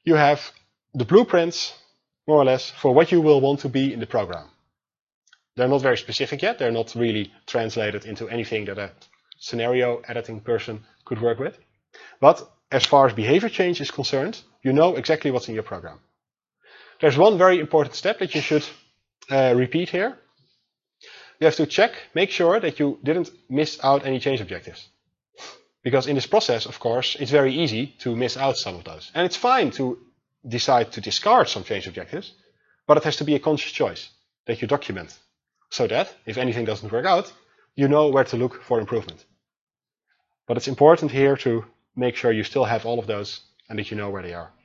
you have the blueprints, more or less, for what you will want to be in the program. They're not very specific yet. They're not really translated into anything that a scenario editing person could work with. But as far as behavior change is concerned, you know exactly what's in your program. There's one very important step that you should repeat here. You have to make sure that you didn't miss out any change objectives. Because in this process, of course, it's very easy to miss out some of those. And it's fine to decide to discard some change objectives, but it has to be a conscious choice that you document, so that if anything doesn't work out, you know where to look for improvement. But it's important here to make sure you still have all of those and that you know where they are.